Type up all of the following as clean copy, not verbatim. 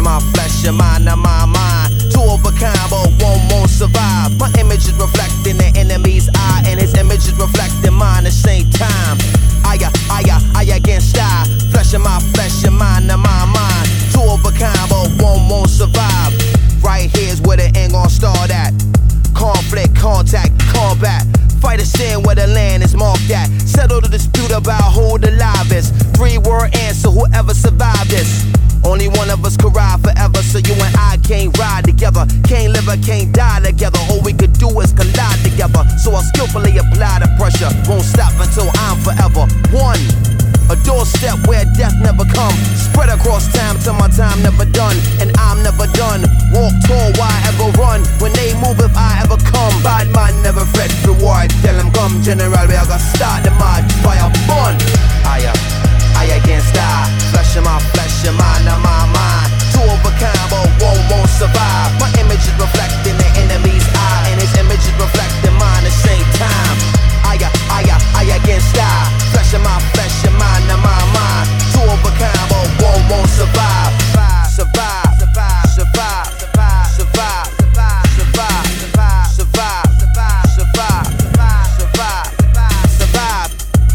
of my flesh and mind of my mind. Two of a kind, but one won't survive. My image is reflecting the enemy's eye, and his image is reflecting mine at the same time. I against I. Flesh of my flesh and mind of my mind. Two of a kind, but one won't survive. Right here's where the end gon' start at. Conflict, contact, combat. Fight a sin where the land is marked at. Settle the dispute about who the livest. 3-word answer, whoever survived this. Only one of us could ride forever, so you and I can't ride together. Can't live or can't die together. All we could do is collide together. So I'll skillfully apply the pressure. Won't stop until I'm forever one. A doorstep where death never come. Spread across time till my time never done. And I'm never done. Walk tall, why ever run? When they move, if I ever come. Bad man never fret reward. Tell them come, general, we are gonna start the mad fire fun. I against I. Flesh of my flesh and mind of my mind. Two of a kind, but one won't survive. My image is reflecting the enemy's eye, and his image is reflecting mine at the same time. I against I. Flesh of my flesh and mind of my mind. Two of a kind, but one won't survive. Survive, survive, survive, survive, survive, survive, survive, survive, survive, survive, survive.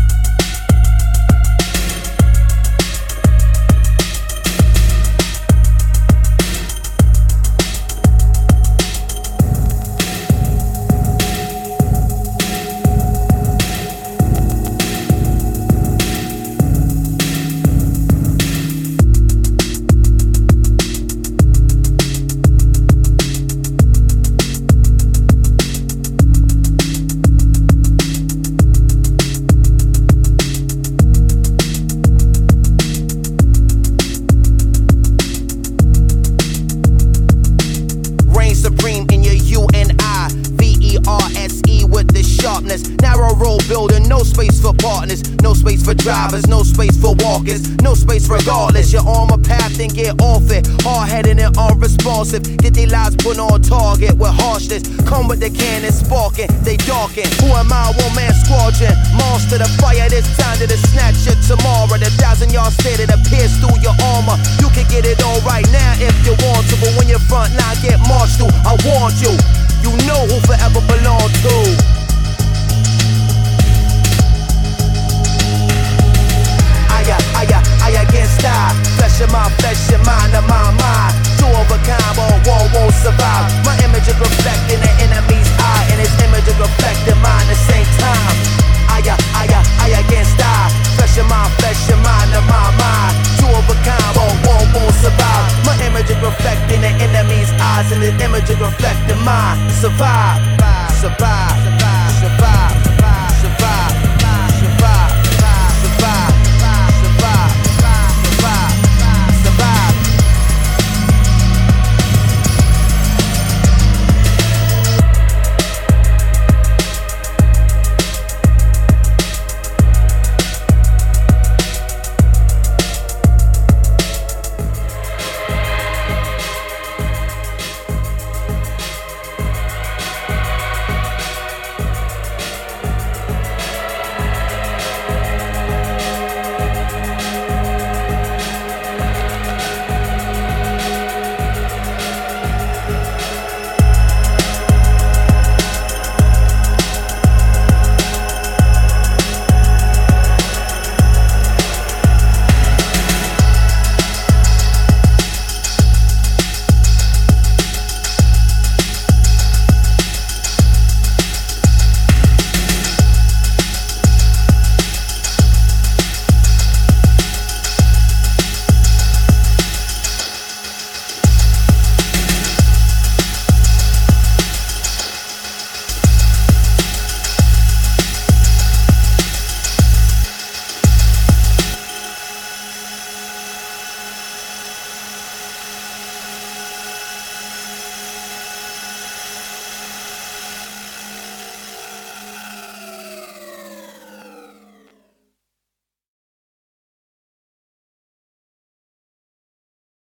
Supreme in your U and I, VERSE with the sharpness. Narrow road building, no space for partners, no space for drivers, no space for walkers, no space regardless. You're on my path and get off it. Hard-headed and unresponsive, get their lives put on target with harshness. Come with the cannon sparking, they darken. Who am I? One man squadron, monster the fire. This time to the snatch you tomorrow. The 1,000-yard stare that appears through your armor. You can get it all right now if you want to, but when your front line get marched through, I warned you. You know who forever belong to. I against I. Flesh of my flesh and mind of my mind. Two of a kind, but one won't survive. My image is reflecting the enemy's eye, and his image is reflecting mine at the same time. I against I. Flesh of my flesh and mind of my mind. Two of a kind, but one won't survive. My image is reflecting the enemy's eyes, and his image is reflecting mine. Survive.